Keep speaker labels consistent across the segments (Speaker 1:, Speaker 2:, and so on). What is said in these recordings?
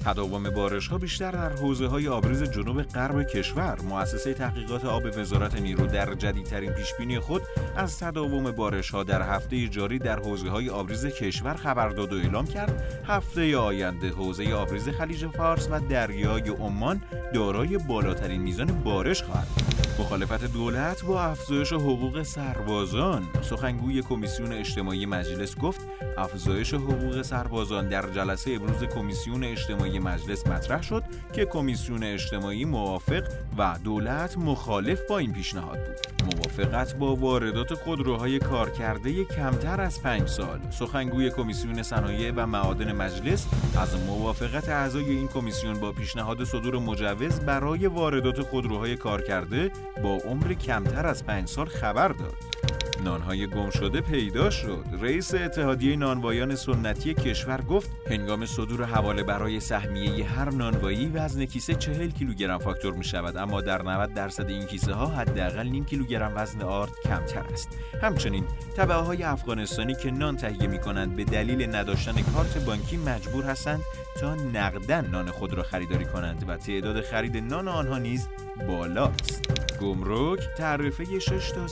Speaker 1: تداوم بارش‌ها بیشتر در حوزه‌های آبریز جنوب غرب کشور. مؤسسه تحقیقات آب وزارت نیرو در جدیدترین پیشبینی خود از تداوم بارش‌ها در هفته جاری در حوزه‌های آبریز کشور خبر داد و اعلام کرد هفته آینده حوزه آبریز خلیج فارس و دریای عمان دارای بالاترین میزان بارش خواهد. مخالفت دولت با افزایش حقوق سربازان. سخنگوی کمیسیون اجتماعی مجلس گفت افزایش حقوق سربازان در جلسه امروز کمیسیون اجتماعی مجلس مطرح شد که کمیسیون اجتماعی موافق و دولت مخالف با این پیشنهاد بود. موافقت با واردات خودروهای کارکرده کمتر از 5 سال. سخنگوی کمیسیون صنایع و معادن مجلس از موافقت اعضای این کمیسیون با پیشنهاد صدور مجوز برای واردات خودروهای کارکرده با عمر کمتر از 5 سال خبر داد. نانهای گم شده پیدا شد. رئیس اتحادیه نانوایان سنتی کشور گفت هنگام صدور حواله برای سهمیه هر نانوایی وزن کیسه 40 کیلوگرم فاکتور می شود، اما در 90% این کیسه ها حداقل نیم کیلوگرم وزن آرد کمتر است. همچنین تبعهای افغانستانی که نان تهیه می کنند به دلیل نداشتن کارت بانکی مجبور هستند تا نقداً نان خود را خریداری کنند و تعداد خرید نان آنها نیز بالاست. گمرک تعرفه 6 تا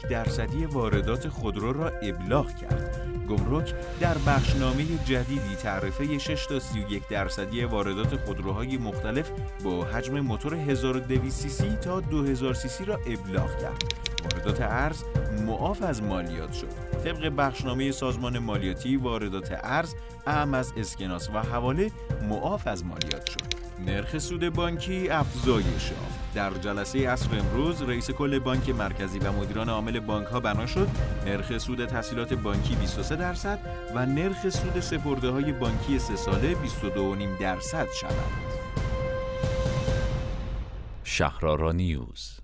Speaker 1: 31% واردات خودرو را ابلاغ کرد. گمرک در بخشنامه جدیدی تعرفه 6 تا 31% واردات خودروهای مختلف با حجم موتور 1200 cc تا 2000 cc را ابلاغ کرد. واردات ارز معاف از مالیات شد. طبق بخشنامه سازمان مالیاتی واردات ارز اعم از اسکناس و حواله معاف از مالیات شد. نرخ سود بانکی افزایش یافت. در جلسه عصر امروز رئیس کل بانک مرکزی و مدیران عامل بانک‌ها بنا شد نرخ سود تسهیلات بانکی 23% و نرخ سود سپرده‌های بانکی 3 ساله 22.5% شود.
Speaker 2: شهرآرا نیوز.